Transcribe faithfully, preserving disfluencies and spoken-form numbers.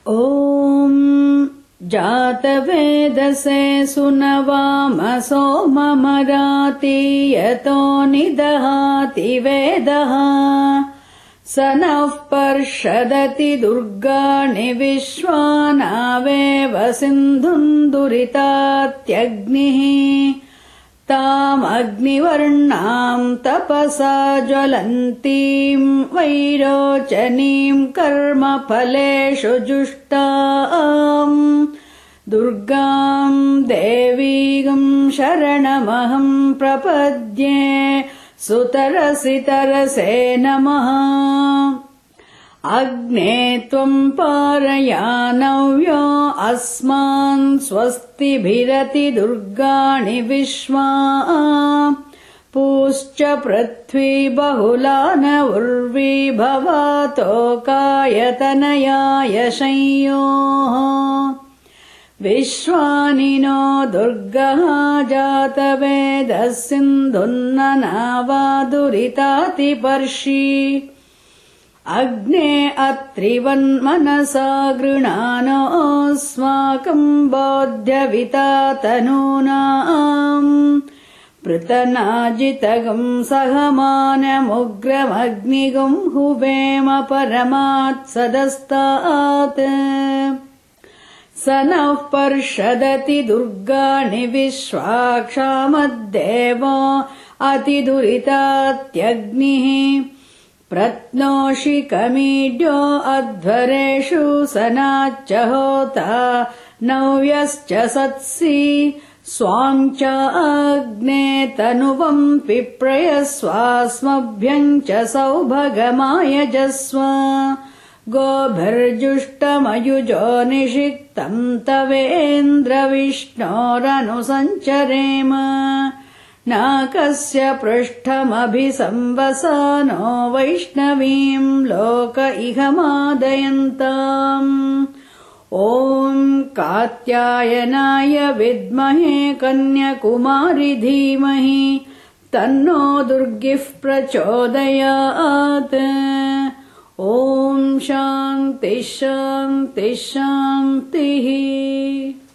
ॐ जातवेदसे सुनवामसो ममराति यतो निदहाति वेदः स नः पर्षदति दुर्गाणि विश्वानावेव सिन्धुम् दुरितात्यग्निः तामग्निवर्णाम् तपसा ज्वलन्तीम् वैरोचनीम् कर्मफलेषु जुष्टाम् दुर्गाम् देवीम् शरणमहम् प्रपद्ये सुतरसि तरसे नमः। अग्ने त्वम् पारयानव्यो अस्मान् स्वस्तिभिरति दुर्गाणि विश्वा पूश्च पृथ्वी बहुला न उर्वी भवातोकायतनयाय संयोः विश्वानिनो दुर्गः जातवेदः सिन्धुन्ननावादुरितातिपर्षि अग्ने अत्रिवन्मनसा गृणानोऽस्माकम् बोध्यवितातनूनाम् पृतनाजितगम् सहमानमुग्रमग्निगुम् हुवेम परमात्सदस्तात् स नः पर्षदति दुर्गाणि विश्वाक्षामद्देवो अतिदुरितात्यग्निः प्रत्नोषिकमीड्यो अध्वरेषु सनाच्च होता नव्यश्च सत्सि स्वाम् च अग्ने तनुवम् पिप्रयस्वास्मभ्यम् च सौभगमायजस्व गोभिर्जुष्टमयुजो निषिक्तम् तवेन्द्रविष्णोरनुसञ्चरेम नाकस्य पृष्ठमभिसंवसानो वैष्णवीम् लोक इह मादयन्ताम् ॐ कात्यायनाय विद्महे कन्याकुमारि धीमहि तन्नो दुर्गिः प्रचोदयात्। ॐ शान्ति शान्ति शान्तिः।